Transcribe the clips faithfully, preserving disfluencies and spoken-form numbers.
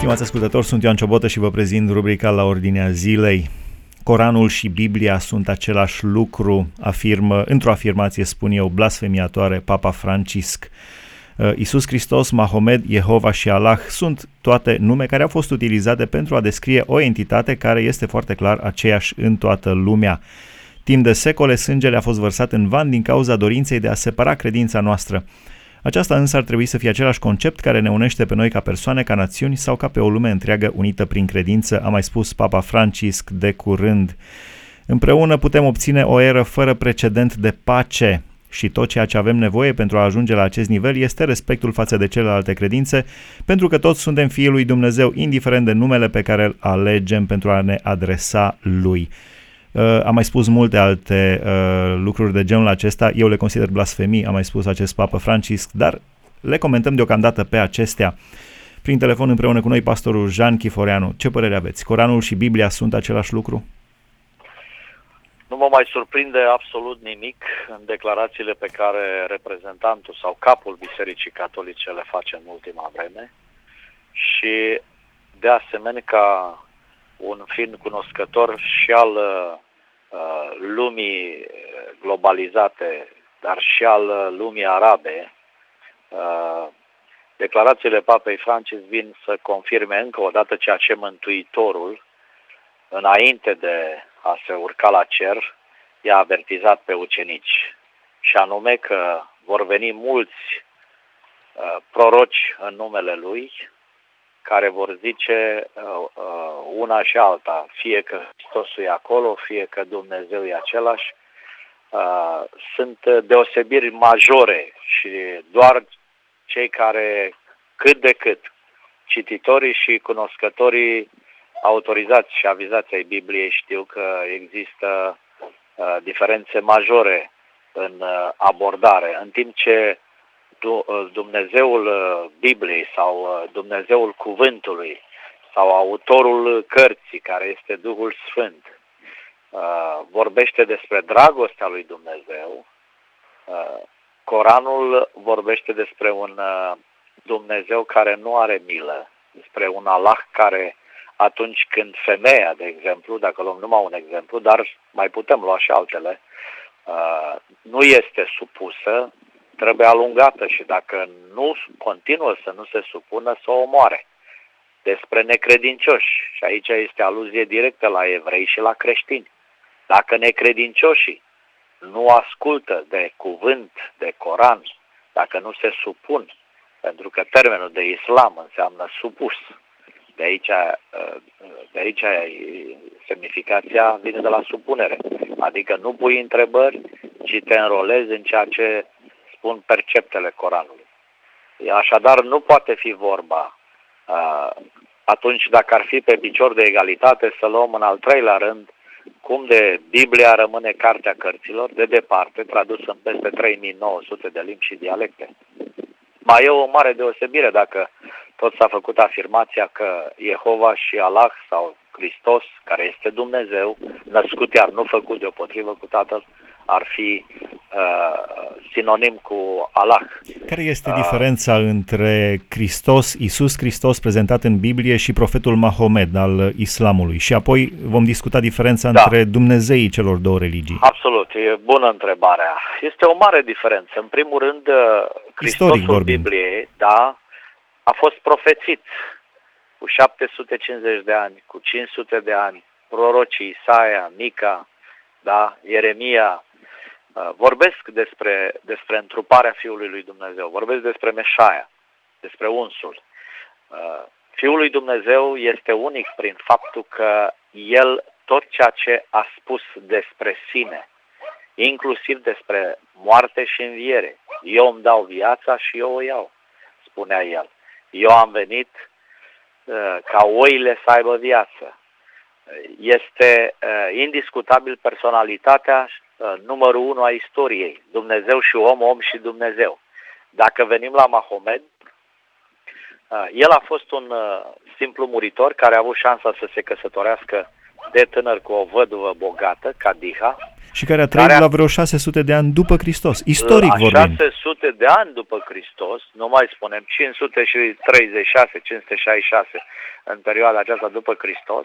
Stimați ascultători, sunt Ioan Ciobotă și vă prezint rubrica La Ordinea Zilei. Coranul și Biblia sunt același lucru, afirmă, într-o afirmație, spun eu, blasfemiatoare, Papa Francisc. Iisus Hristos, Mahomed, Jehova și Allah sunt toate nume care au fost utilizate pentru a descrie o entitate care este foarte clar aceeași în toată lumea. Timp de secole, sângele a fost vărsat în van din cauza dorinței de a separa credința noastră. Aceasta însă ar trebui să fie același concept care ne unește pe noi ca persoane, ca națiuni sau ca pe o lume întreagă unită prin credință, a mai spus Papa Francisc de curând. Împreună putem obține o eră fără precedent de pace și tot ceea ce avem nevoie pentru a ajunge la acest nivel este respectul față de celelalte credințe, pentru că toți suntem fiii lui Dumnezeu, indiferent de numele pe care îl alegem pentru a ne adresa lui. Uh, am mai spus multe alte uh, lucruri de genul acesta, eu le consider blasfemii, a mai spus acest Papa Francisc, dar le comentăm deocamdată pe acestea. Prin telefon împreună cu noi pastorul Jean Chiforeanu. Ce părere aveți? Coranul și Biblia sunt același lucru? Nu mă mai surprinde absolut nimic în declarațiile pe care reprezentantul sau capul Bisericii Catolice le face în ultima vreme și de asemenea ca un fiind cunoscător și al uh, lumii globalizate, dar și al lumii arabe, uh, declarațiile Papei Francis vin să confirme încă o dată ceea ce Mântuitorul, înainte de a se urca la cer, i-a avertizat pe ucenici, și anume că vor veni mulți uh, proroci în numele Lui, care vor zice uh, uh, una și alta, fie că Hristosul e acolo, fie că Dumnezeu e același. Uh, sunt deosebiri majore și doar cei care cât de cât, cititorii și cunoscătorii autorizați și avizați ai Bibliei, știu că există uh, diferențe majore în uh, abordare, în timp ce Dumnezeul Bibliei sau Dumnezeul Cuvântului sau autorul cărții, care este Duhul Sfânt, vorbește despre dragostea lui Dumnezeu, Coranul vorbește despre un Dumnezeu care nu are milă, despre un Allah care atunci când femeia, de exemplu, dacă luăm numai un exemplu, dar mai putem lua și altele, nu este supusă, trebuie alungată și dacă nu continuă să nu se supună, să o omoare. Despre necredincioși, și aici este aluzie directă la evrei și la creștini. Dacă necredincioșii nu ascultă de cuvânt, de Coran, dacă nu se supun, pentru că termenul de islam înseamnă supus, de aici, de aici semnificația vine de la supunere, adică nu pui întrebări, ci te înrolezi în ceea ce spun perceptele Coranului. Așadar, nu poate fi vorba uh, atunci, dacă ar fi pe picior de egalitate, să luăm în al treilea rând cum de Biblia rămâne cartea cărților, de departe, tradus în peste trei mii nouă sute de limbi și dialecte. Mai e o mare deosebire dacă tot s-a făcut afirmația că Jehova și Allah sau Hristos, care este Dumnezeu, născut iar nu făcut deopotrivă cu Tatăl, ar fi uh, sinonim cu Allah. Care este uh, diferența între Hristos, Iisus Hristos prezentat în Biblie și profetul Mahomed al islamului? Și apoi vom discuta diferența da. între Dumnezeii celor două religii. Absolut, e bună întrebarea. Este o mare diferență. În primul rând, Hristosul Bibliei, da, a fost profețit cu șapte sute cincizeci de ani, cu cinci sute de ani, prorocii Isaia, Mica, da, Ieremia, vorbesc despre, despre întruparea Fiului lui Dumnezeu, vorbesc despre Meșaia, despre unsul. Fiul lui Dumnezeu este unic prin faptul că El tot ceea ce a spus despre sine, inclusiv despre moarte și înviere, eu îmi dau viața și eu o iau, spunea El. Eu am venit uh, ca oile să aibă viață. Este uh, indiscutabil personalitatea uh, numărul unu a istoriei. Dumnezeu și om, om și Dumnezeu. Dacă venim la Mahomed, uh, el a fost un uh, simplu muritor care a avut șansa să se căsătorească de tânăr cu o văduvă bogată, Cadiha, și care a trăit care a, la vreo șase sute de ani după Hristos, istoric la vorbind. șase sute de ani după Hristos, nu mai spunem, cinci sute treizeci și șase, cinci sute șaizeci și șase în perioada aceasta după Hristos.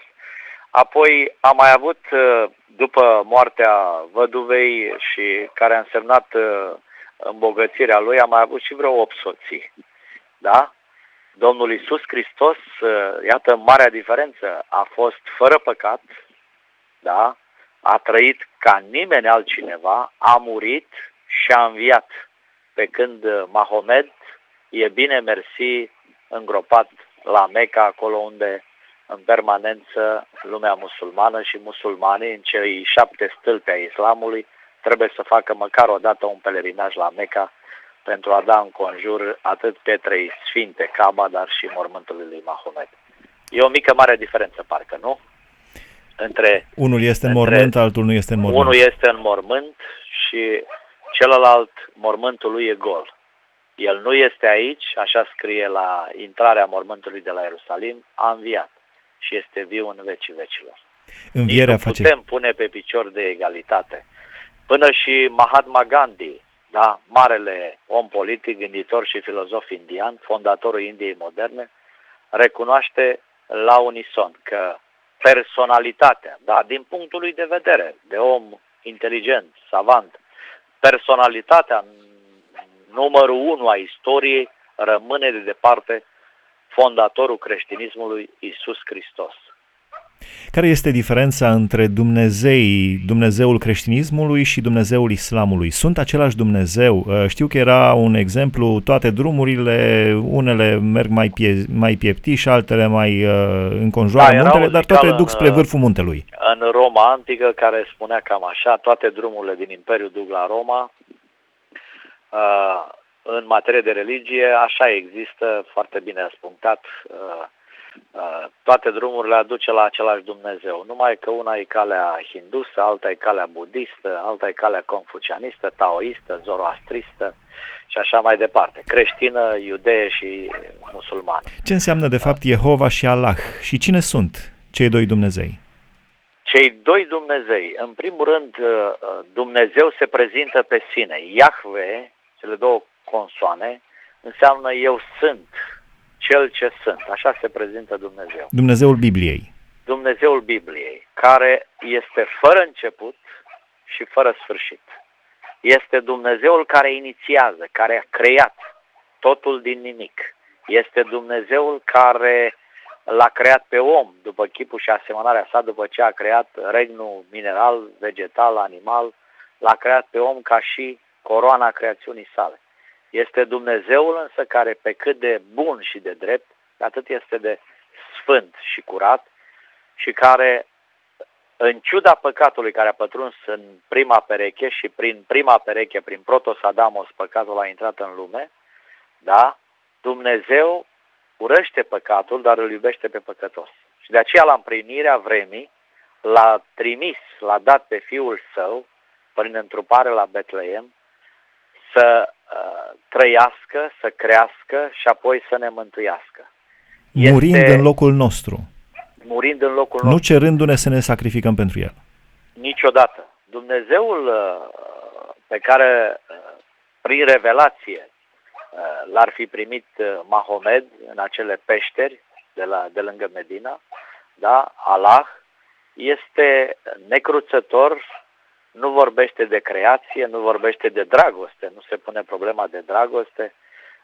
Apoi a mai avut, după moartea văduvei și care a însemnat îmbogățirea lui, a mai avut și vreo opt soții. Da? Domnul Iisus Hristos, iată marea diferență, a fost fără păcat, da? A trăit ca nimeni altcineva, a murit și a înviat, pe când Mahomed e bine mersi îngropat la Mecca, acolo unde în permanență lumea musulmană și musulmanii, în cei șapte stâlpi ai islamului, trebuie să facă măcar o dată un pelerinaj la Mecca pentru a da în conjur atât pietrei sfinte, Kaaba, dar și mormântului lui Mahomed. E o mică mare diferență, parcă, nu? Între, unul este în între, mormânt, altul nu este în mormânt. Unul este în mormânt și celălalt, mormântul lui e gol. El nu este aici, așa scrie la intrarea mormântului de la Ierusalim, a înviat și este viu în vecii vecilor. Învierea Nici nu face... putem pune pe picior de egalitate. Până și Mahatma Gandhi, da, marele om politic, gânditor și filozof indian, fondatorul Indiei moderne, recunoaște la unison că personalitatea, da, din punctul lui de vedere, de om inteligent, savant, personalitatea numărul unu a istoriei rămâne de departe fondatorul creștinismului, Iisus Hristos. Care este diferența între Dumnezei, Dumnezeul creștinismului și Dumnezeul islamului? Sunt același Dumnezeu? Știu că era un exemplu, toate drumurile, unele merg mai, pie, mai pieptiși, altele mai uh, înconjoară da, muntele, dar toate duc spre în, vârful muntelui. În Roma antică, care spunea cam așa, toate drumurile din Imperiu duc la Roma. Uh, în materie de religie, așa există, foarte bine răspuncat, uh, uh, toate drumurile aduce la același Dumnezeu. Numai că una e calea hindusă, alta e calea budistă, alta e calea confucianistă, taoistă, zoroastristă și așa mai departe. Creștină, iudee și musulmană. Ce înseamnă de fapt Jehova și Allah? Și cine sunt cei doi Dumnezei? Cei doi Dumnezei, în primul rând, Dumnezeu se prezintă pe sine. Iahve, cele două consoane, înseamnă eu sunt, cel ce sunt. Așa se prezintă Dumnezeu. Dumnezeul Bibliei. Dumnezeul Bibliei, care este fără început și fără sfârșit. Este Dumnezeul care inițiază, care a creat totul din nimic. Este Dumnezeul care l-a creat pe om după chipul și asemănarea sa, după ce a creat regnul mineral, vegetal, animal, l-a creat pe om ca și coroana creațiunii sale. Este Dumnezeul însă care, pe cât de bun și de drept, atât este de sfânt și curat și care, în ciuda păcatului care a pătruns în prima pereche și prin prima pereche, prin protos Adamos, păcatul a intrat în lume, da? Dumnezeu urăște păcatul, dar îl iubește pe păcătos. Și de aceea, la împlinirea vremii, l-a trimis, l-a dat pe Fiul Său, prin întrupare la Betleem, să uh, trăiască, să crească și apoi să ne mântuiască. Murind este, în locul nostru. Murind în locul nu nostru. cerându-ne să ne sacrificăm pentru El. Niciodată. Dumnezeul uh, pe care, uh, prin revelație, uh, l-ar fi primit uh, Mahomed în acele peșteri de, la, de lângă Medina, da? Allah, este necruțător, nu vorbește de creație, nu vorbește de dragoste, nu se pune problema de dragoste.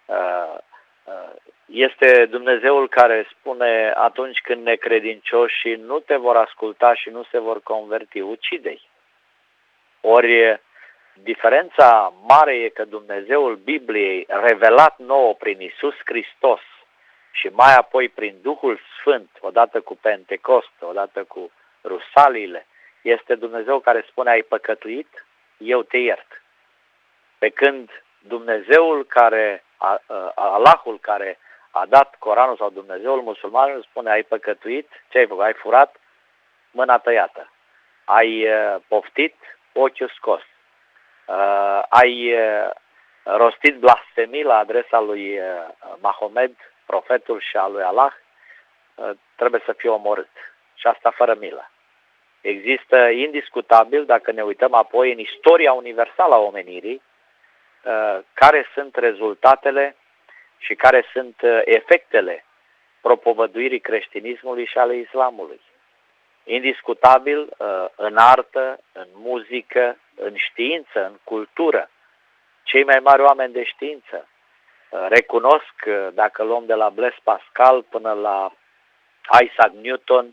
Este Dumnezeul care spune atunci când necredincioșii nu te vor asculta și nu se vor converti, ucide-i. Ori diferența mare e că Dumnezeul Bibliei, revelat nouă prin Iisus Hristos și mai apoi prin Duhul Sfânt, odată cu Pentecost, odată cu Rusaliile, este Dumnezeu care spune, ai păcătuit, eu te iert. Pe când Dumnezeul care, Allahul care a dat Coranul sau Dumnezeul musulmanului spune, ai păcătuit, ce ai făcut? Ai furat, mâna tăiată. Ai poftit, ochiul scos. Ai rostit blasfemii la adresa lui Mahomed, profetul și a lui Allah, trebuie să fie omorât. Și asta fără milă. Există indiscutabil, dacă ne uităm apoi în istoria universală a omenirii, care sunt rezultatele și care sunt efectele propovăduirii creștinismului și ale islamului. Indiscutabil, în artă, în muzică, în știință, în cultură, cei mai mari oameni de știință recunosc, dacă luăm de la Blaise Pascal până la Isaac Newton,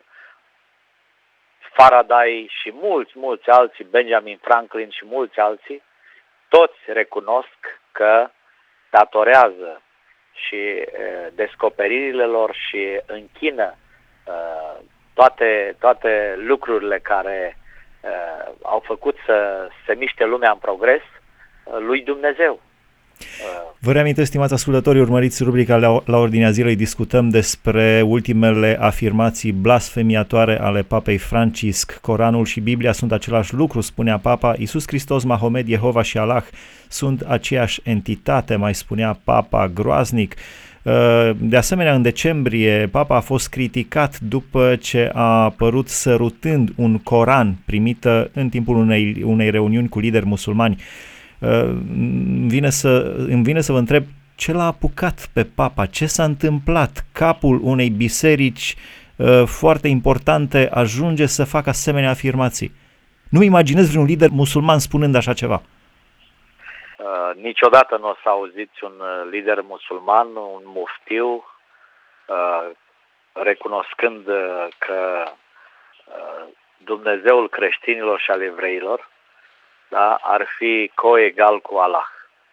Faraday și mulți, mulți alții, Benjamin Franklin și mulți alții, toți recunosc că datorează și e, descoperirile lor și închină e, toate, toate lucrurile care e, au făcut să se miște lumea în progres lui Dumnezeu. Vă reamintesc, stimați ascultători, urmăriți rubrica la, la Ordinea Zilei, discutăm despre ultimele afirmații blasfemiatoare ale Papei Francisc. Coranul și Biblia sunt același lucru, spunea Papa. Iisus Hristos, Mahomed, Jehova și Allah sunt aceeași entitate, mai spunea Papa groaznic. De asemenea, în decembrie, Papa a fost criticat după ce a apărut sărutând un Coran primit în timpul unei, unei reuniuni cu lideri musulmani. Îmi vine, să, îmi vine să vă întreb ce l-a apucat pe Papa, ce s-a întâmplat, capul unei biserici uh, foarte importante ajunge să facă asemenea afirmații. Nu imaginez vreun lider musulman spunând așa ceva. Uh, niciodată nu o să auziți un lider musulman, un muftiu, uh, recunoscând uh, că uh, Dumnezeul creștinilor și al evreilor, da, ar fi coegal cu Allah.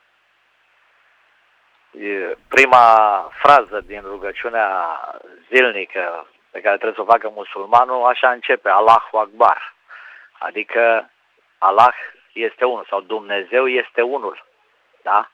Prima frază din rugăciunea zilnică pe care trebuie să o facă musulmanul, așa începe, Allahu Akbar. Adică Allah este unul sau Dumnezeu este unul. Da?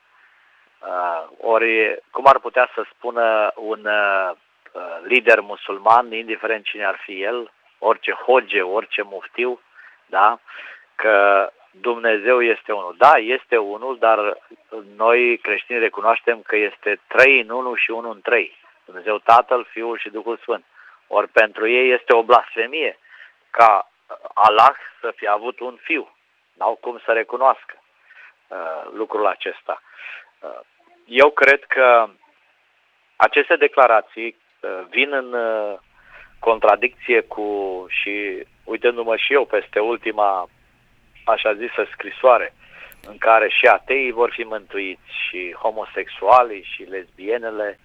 Ori, cum ar putea să spună un lider musulman, indiferent cine ar fi el, orice hoge, orice muftiu, da? Că Dumnezeu este unul. Da, este unul, dar noi creștini recunoaștem că este trei în unul și unul în trei. Dumnezeu Tatăl, Fiul și Duhul Sfânt. Ori pentru ei este o blasfemie ca Allah să fie avut un fiu. N-au cum să recunoască uh, lucrul acesta. Uh, eu cred că aceste declarații uh, vin în uh, contradicție cu, și uitându-mă și eu peste ultima așa zisă scrisoare, în care și ateii vor fi mântuiți, și homosexualii, și lesbienele,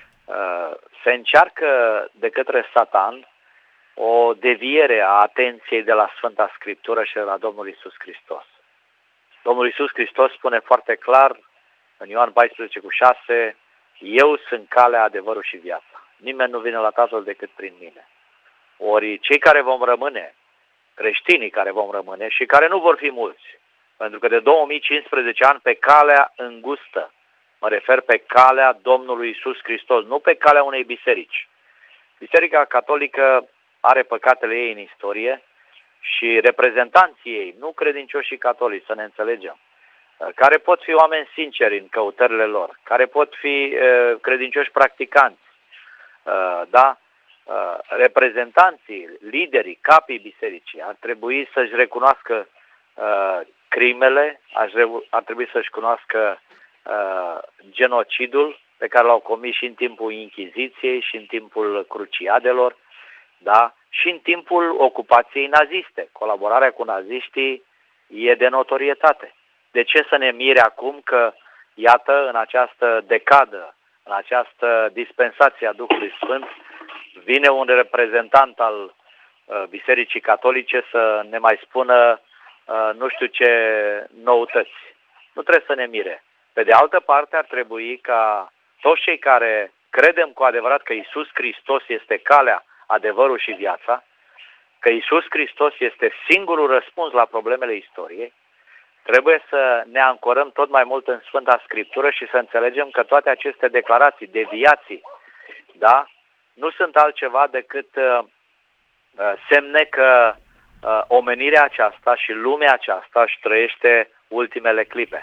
se încearcă de către Satan o deviere a atenției de la Sfânta Scriptură și de la Domnul Iisus Hristos. Domnul Iisus Hristos spune foarte clar în Ioan paisprezece cu șase, eu sunt calea, adevărul și viața. Nimeni nu vine la Tatăl decât prin mine. Ori cei care vom rămâne, creștinii care vom rămâne și care nu vor fi mulți, pentru că de două mii cincisprezece ani pe calea îngustă, mă refer pe calea Domnului Iisus Hristos, nu pe calea unei biserici. Biserica Catolică are păcatele ei în istorie și reprezentanții ei, nu credincioșii catolici, să ne înțelegem, care pot fi oameni sinceri în căutările lor, care pot fi uh, credincioși practicanți, uh, da? Uh, reprezentanții, liderii, capii bisericii ar trebui să-și recunoască uh, crimele, ar, ar trebui să-și cunoască uh, genocidul pe care l-au comis și în timpul Inchiziției și în timpul cruciadelor, da? Și în timpul ocupației naziste. Colaborarea cu naziștii e de notorietate. De ce să ne mire acum că, iată, în această decadă, în această dispensație a Duhului Sfânt, vine un reprezentant al uh, Bisericii Catolice să ne mai spună uh, nu știu ce noutăți. Nu trebuie să ne mire. Pe de altă parte, ar trebui ca toți cei care credem cu adevărat că Iisus Hristos este calea, adevărul și viața, că Iisus Hristos este singurul răspuns la problemele istoriei, trebuie să ne ancorăm tot mai mult în Sfânta Scriptură și să înțelegem că toate aceste declarații, deviații, da, nu sunt altceva decât uh, semne că uh, omenirea aceasta și lumea aceasta își trăiește ultimele clipe.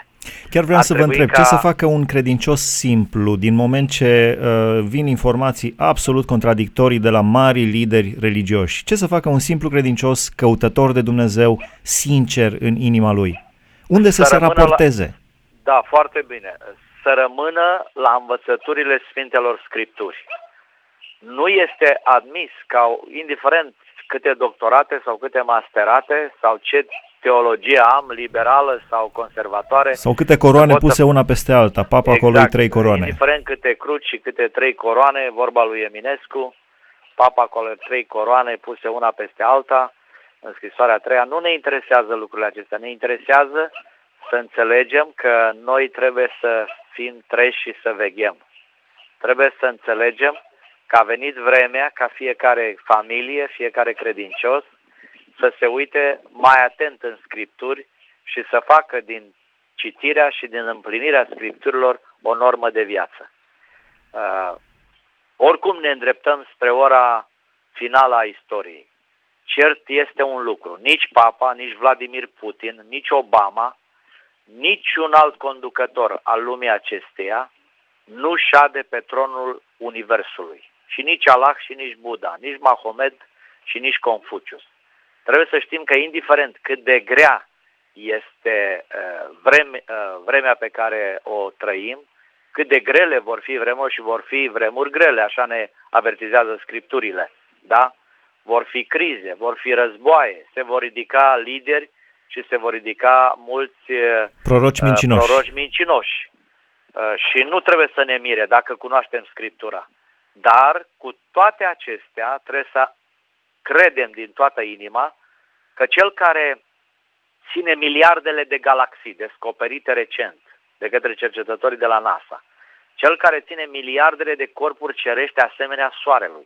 Chiar vreau să vă întreb, ca... ce să facă un credincios simplu din moment ce uh, vin informații absolut contradictorii de la mari lideri religioși? Ce să facă un simplu credincios căutător de Dumnezeu, sincer în inima lui? Unde să, să se raporteze? La... Da, foarte bine. Să rămână la învățăturile Sfintelor Scripturi. Nu este admis ca, indiferent câte doctorate sau câte masterate sau ce teologie am, liberală sau conservatoare. Sau câte coroane puse să... una peste alta, papa exact, acolo trei coroane. Indiferent câte cruci și câte trei coroane, vorba lui Eminescu, papa acolo trei coroane puse una peste alta, în scrisoarea a treia. Nu ne interesează lucrurile acestea, ne interesează să înțelegem că noi trebuie să fim treji și să veghem. Trebuie să înțelegem că a venit vremea ca fiecare familie, fiecare credincios, să se uite mai atent în Scripturi și să facă din citirea și din împlinirea Scripturilor o normă de viață. Uh, oricum ne îndreptăm spre ora finală a istoriei. Cert este un lucru, nici Papa, nici Vladimir Putin, nici Obama, nici un alt conducător al lumii acesteia nu șade pe tronul Universului. Și nici Allah și nici Buddha, nici Mahomed și nici Confucius. Trebuie să știm că indiferent cât de grea este uh, vreme, uh, vremea pe care o trăim, cât de grele vor fi vremuri și vor fi vremuri grele, așa ne avertizează Scripturile, da? Vor fi crize, vor fi războaie, se vor ridica lideri și se vor ridica mulți uh, proroci mincinoși. Proroci mincinoși. Uh, și nu trebuie să ne mire dacă cunoaștem Scriptura. Dar cu toate acestea trebuie să credem din toată inima că cel care ține miliardele de galaxii descoperite recent de către cercetătorii de la NASA, cel care ține miliardele de corpuri cerești asemenea Soarelui,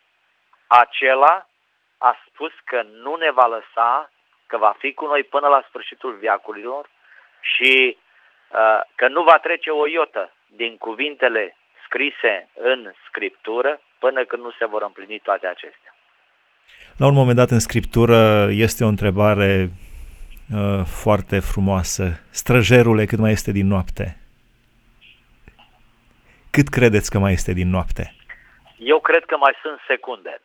acela a spus că nu ne va lăsa, că va fi cu noi până la sfârșitul veacurilor și uh, că nu va trece o iotă din cuvintele scrise în Scriptură până când nu se vor împlini toate acestea. La un moment dat în Scriptură este o întrebare uh, foarte frumoasă. Străjerule, cât mai este din noapte? Cât credeți că mai este din noapte? Eu cred că mai sunt secunde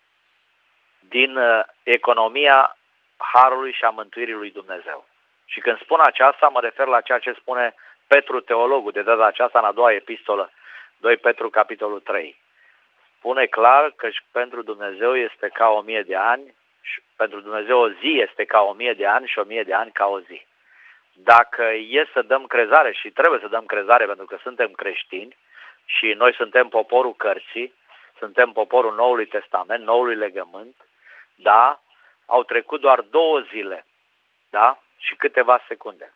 din uh, economia harului și a mântuirii lui Dumnezeu. Și când spun aceasta, mă refer la ceea ce spune Petru teologul, de data aceasta în a doua epistolă, doi Petru, capitolul trei. Spune clar că și pentru Dumnezeu este ca o mie de ani, și pentru Dumnezeu o zi este ca o mie de ani și o mie de ani ca o zi. Dacă e să dăm crezare, și trebuie să dăm crezare pentru că suntem creștini și noi suntem poporul cărții, suntem poporul Noului Testament, Noului Legământ, da, au trecut doar două zile, da, și câteva secunde.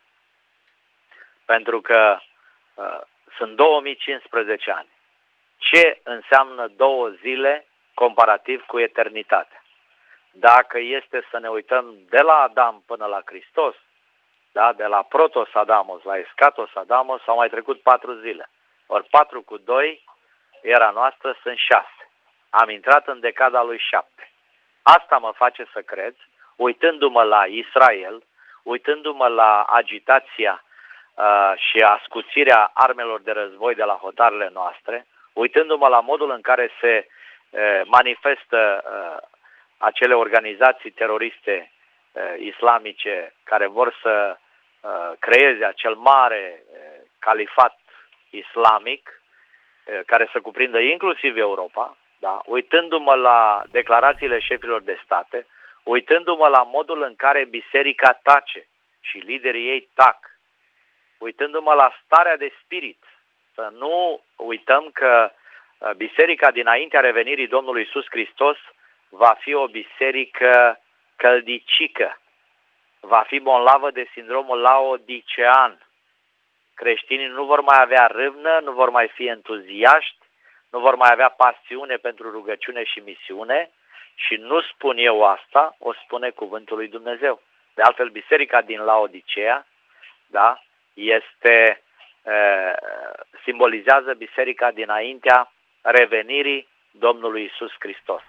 Pentru că uh, sunt două mii cincisprezece ani. Ce înseamnă două zile comparativ cu eternitatea? Dacă este să ne uităm de la Adam până la Hristos, da, de la Protos Adamos la Eschatos Adamos, s-au mai trecut patru zile. Ori patru cu doi, era noastră, sunt șase. Am intrat în decada lui șapte. Asta mă face să cred, uitându-mă la Israel, uitându-mă la agitația uh, și ascuțirea armelor de război de la hotarele noastre, uitându-mă la modul în care se uh, manifestă uh, acele organizații teroriste uh, islamice care vor să uh, creeze acel mare uh, califat islamic, uh, care să cuprindă inclusiv Europa, da? Uitându-mă la declarațiile șefilor de state, uitându-mă la modul în care biserica tace și liderii ei tac, uitându-mă la starea de spirit, să nu uităm că biserica dinaintea revenirii Domnului Iisus Hristos va fi o biserică căldicică, va fi bolnavă de sindromul laodicean. Creștinii nu vor mai avea râvnă, nu vor mai fi entuziaști, nu vor mai avea pasiune pentru rugăciune și misiune și nu spun eu asta, o spune cuvântul lui Dumnezeu. De altfel, biserica din Laodicea, da, este, e, simbolizează biserica dinaintea revenirii Domnului Iisus Hristos,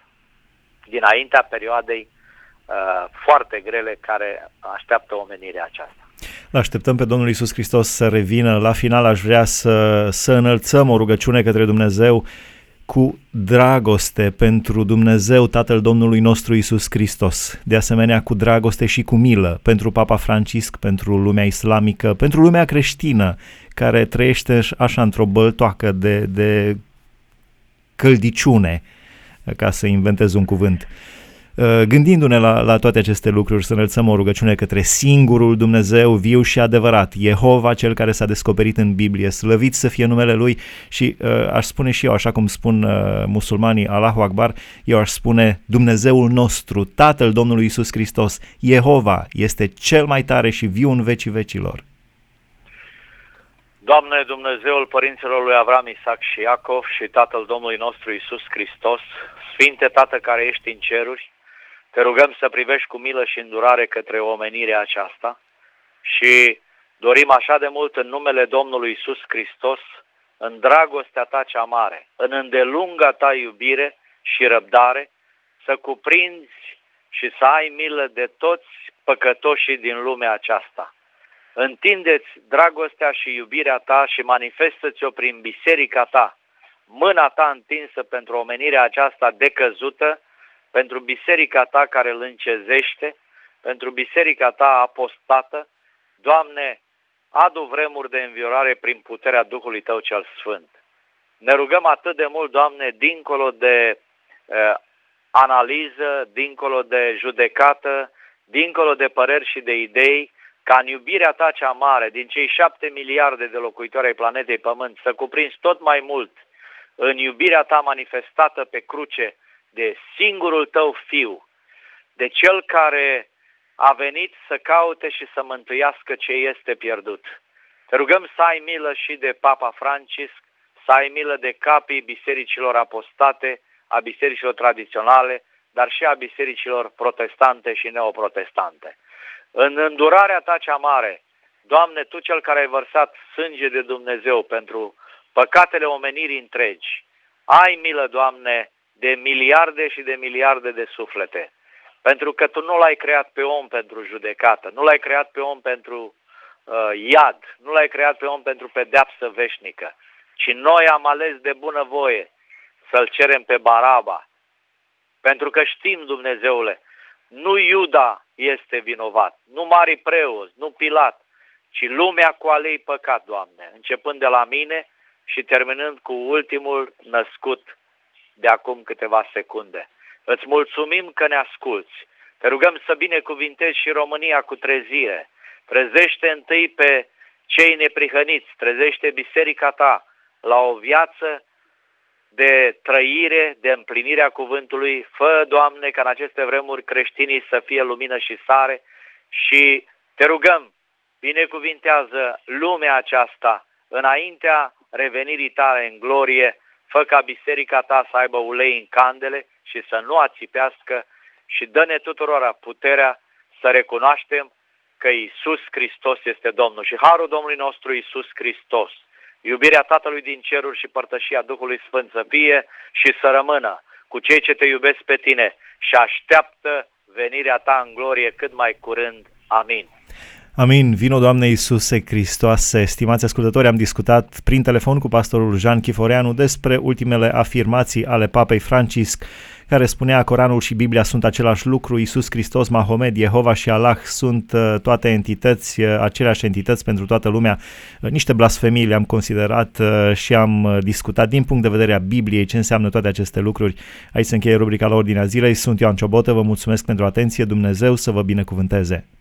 dinaintea perioadei e, foarte grele care așteaptă omenirea aceasta. L-așteptăm pe Domnul Iisus Hristos să revină. La final aș vrea să, să înălțăm o rugăciune către Dumnezeu cu dragoste pentru Dumnezeu, Tatăl Domnului nostru Iisus Hristos. De asemenea, cu dragoste și cu milă pentru Papa Francisc, pentru lumea islamică, pentru lumea creștină, care trăiește așa într-o băltoacă de, de căldiciune, ca să inventez un cuvânt. Gândindu-ne la, la toate aceste lucruri, să înălțăm o rugăciune către singurul Dumnezeu viu și adevărat, Jehova, cel care s-a descoperit în Biblie, slăvit să fie numele Lui și uh, aș spune și eu, așa cum spun uh, musulmanii, Allahu Akbar, eu aș spune Dumnezeul nostru, Tatăl Domnului Iisus Hristos, Jehova, este cel mai tare și viu în vecii vecilor. Doamne, Dumnezeul părinților lui Avram, Isaac și Iacov și Tatăl Domnului nostru Iisus Hristos, Sfinte Tată care ești în ceruri, te rugăm să privești cu milă și îndurare către omenirea aceasta și dorim așa de mult în numele Domnului Iisus Hristos, în dragostea ta cea mare, în îndelunga ta iubire și răbdare, să cuprinzi și să ai milă de toți păcătoșii din lumea aceasta. Întinde-ți dragostea și iubirea ta și manifestă-ți-o prin biserica ta, mâna ta întinsă pentru omenirea aceasta decăzută, pentru biserica ta care îl încezește, pentru biserica ta apostată. Doamne, adu vremuri de înviorare prin puterea Duhului Tău cel Sfânt. Ne rugăm atât de mult, Doamne, dincolo de eh, analiză, dincolo de judecată, dincolo de păreri și de idei, ca în iubirea ta cea mare, din cei șapte miliarde de locuitori ai planetei Pământ, să cuprinzi tot mai mult în iubirea ta manifestată pe cruce de singurul tău Fiu, de Cel care a venit să caute și să mântuiască ce este pierdut. Te rugăm să ai milă și de Papa Francisc, să ai milă de capii bisericilor apostate, a bisericilor tradiționale, dar și a bisericilor protestante și neoprotestante. În îndurarea ta cea mare, Doamne, Tu Cel care ai vărsat sânge de Dumnezeu pentru păcatele omenirii întregi, ai milă, Doamne, de miliarde și de miliarde de suflete, pentru că Tu nu l-ai creat pe om pentru judecată, nu l-ai creat pe om pentru uh, iad, nu l-ai creat pe om pentru pedeapsă veșnică, ci noi am ales de bunăvoie să-L cerem pe Baraba, pentru că știm, Dumnezeule, nu Iuda este vinovat, nu mari preoți, nu Pilat, ci lumea cu al ei păcat, Doamne, începând de la mine și terminând cu ultimul născut de acum câteva secunde. Îți mulțumim că ne asculți. Te rugăm să binecuvintezi și România cu trezire. Trezește întâi pe cei neprihăniți, trezește biserica ta la o viață de trăire, de împlinirea cuvântului. Fă, Doamne, ca în aceste vremuri creștinii să fie lumină și sare și te rugăm, binecuvintează lumea aceasta înaintea revenirii tale în glorie. Fă ca biserica ta să aibă ulei în candele și să nu ațipească și dă-ne tuturora puterea să recunoaștem că Iisus Hristos este Domnul și harul Domnului nostru Iisus Hristos, iubirea Tatălui din ceruri și părtășia Duhului Sfânt să fie și să rămână cu cei ce te iubesc pe tine și așteaptă venirea ta în glorie cât mai curând. Amin. Amin. Vino, Doamne Iisuse Hristoase. Stimați ascultători, am discutat prin telefon cu pastorul Jean Chiforeanu despre ultimele afirmații ale Papei Francisc, care spunea Coranul și Biblia sunt același lucru, Iisus Hristos, Mahomed, Jehova și Allah sunt toate entități, aceleași entități pentru toată lumea. Niște blasfemii le-am considerat și am discutat din punct de vedere a Bibliei ce înseamnă toate aceste lucruri. Aici se încheie rubrica La Ordinea Zilei. Sunt Ioan Ciobotă, vă mulțumesc pentru atenție, Dumnezeu să vă binecuvânteze.